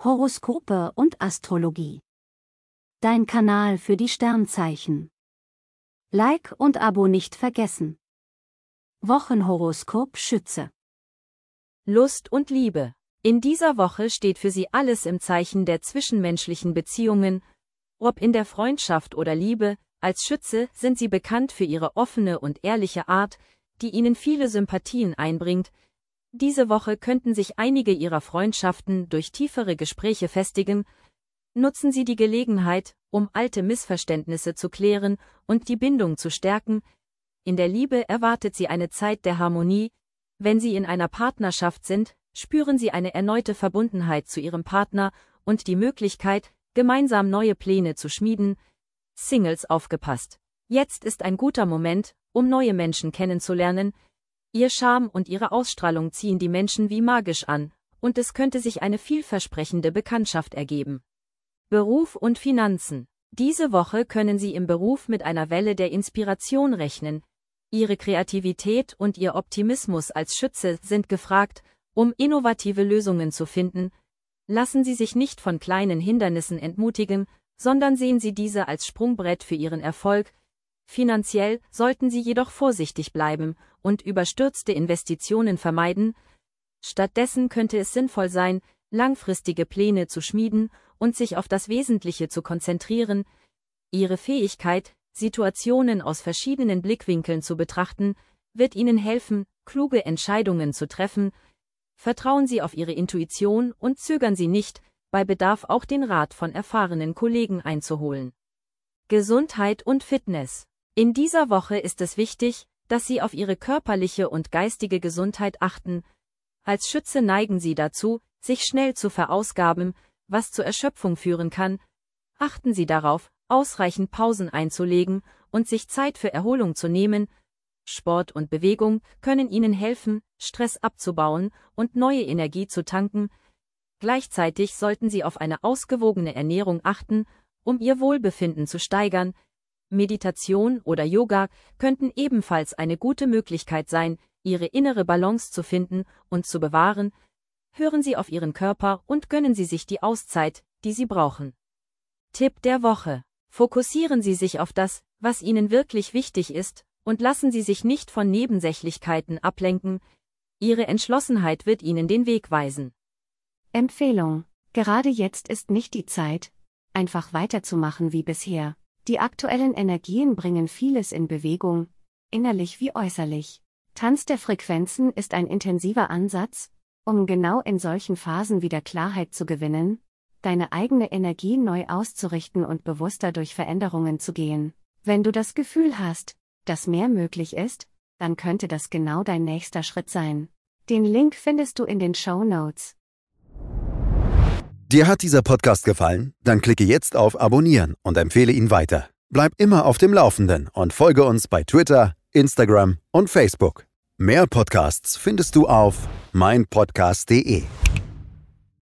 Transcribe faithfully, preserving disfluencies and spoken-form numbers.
Horoskope und Astrologie. Dein Kanal für die Sternzeichen. Like und Abo nicht vergessen. Wochenhoroskop Schütze. Lust und Liebe. In dieser Woche steht für Sie alles im Zeichen der zwischenmenschlichen Beziehungen. Ob in der Freundschaft oder Liebe, als Schütze sind Sie bekannt für Ihre offene und ehrliche Art, die Ihnen viele Sympathien einbringt. Diese Woche könnten sich einige Ihrer Freundschaften durch tiefere Gespräche festigen. Nutzen Sie die Gelegenheit, um alte Missverständnisse zu klären und die Bindung zu stärken. In der Liebe erwartet Sie eine Zeit der Harmonie. Wenn Sie in einer Partnerschaft sind, spüren Sie eine erneute Verbundenheit zu Ihrem Partner und die Möglichkeit, gemeinsam neue Pläne zu schmieden. Singles aufgepasst. Jetzt ist ein guter Moment, um neue Menschen kennenzulernen. Ihr Charme und Ihre Ausstrahlung ziehen die Menschen wie magisch an, und es könnte sich eine vielversprechende Bekanntschaft ergeben. Beruf und Finanzen. Diese Woche können Sie im Beruf mit einer Welle der Inspiration rechnen. Ihre Kreativität und Ihr Optimismus als Schütze sind gefragt, um innovative Lösungen zu finden. Lassen Sie sich nicht von kleinen Hindernissen entmutigen, sondern sehen Sie diese als Sprungbrett für Ihren Erfolg. Finanziell sollten Sie jedoch vorsichtig bleiben und überstürzte Investitionen vermeiden. Stattdessen könnte es sinnvoll sein, langfristige Pläne zu schmieden und sich auf das Wesentliche zu konzentrieren. Ihre Fähigkeit, Situationen aus verschiedenen Blickwinkeln zu betrachten, wird Ihnen helfen, kluge Entscheidungen zu treffen. Vertrauen Sie auf Ihre Intuition und zögern Sie nicht, bei Bedarf auch den Rat von erfahrenen Kollegen einzuholen. Gesundheit und Fitness. In dieser Woche ist es wichtig, dass Sie auf Ihre körperliche und geistige Gesundheit achten. Als Schütze neigen Sie dazu, sich schnell zu verausgaben, was zur Erschöpfung führen kann. Achten Sie darauf, ausreichend Pausen einzulegen und sich Zeit für Erholung zu nehmen. Sport und Bewegung können Ihnen helfen, Stress abzubauen und neue Energie zu tanken. Gleichzeitig sollten Sie auf eine ausgewogene Ernährung achten, um Ihr Wohlbefinden zu steigern. Meditation oder Yoga könnten ebenfalls eine gute Möglichkeit sein, Ihre innere Balance zu finden und zu bewahren. Hören Sie auf Ihren Körper und gönnen Sie sich die Auszeit, die Sie brauchen. Tipp der Woche. Fokussieren Sie sich auf das, was Ihnen wirklich wichtig ist, und lassen Sie sich nicht von Nebensächlichkeiten ablenken. Ihre Entschlossenheit wird Ihnen den Weg weisen. Empfehlung. Gerade jetzt ist nicht die Zeit, einfach weiterzumachen wie bisher. Die aktuellen Energien bringen vieles in Bewegung, innerlich wie äußerlich. Tanz der Frequenzen ist ein intensiver Ansatz, um genau in solchen Phasen wieder Klarheit zu gewinnen, deine eigene Energie neu auszurichten und bewusster durch Veränderungen zu gehen. Wenn du das Gefühl hast, dass mehr möglich ist, dann könnte das genau dein nächster Schritt sein. Den Link findest du in den Shownotes. Dir hat dieser Podcast gefallen? Dann klicke jetzt auf Abonnieren und empfehle ihn weiter. Bleib immer auf dem Laufenden und folge uns bei Twitter, Instagram und Facebook. Mehr Podcasts findest du auf mein podcast punkt de.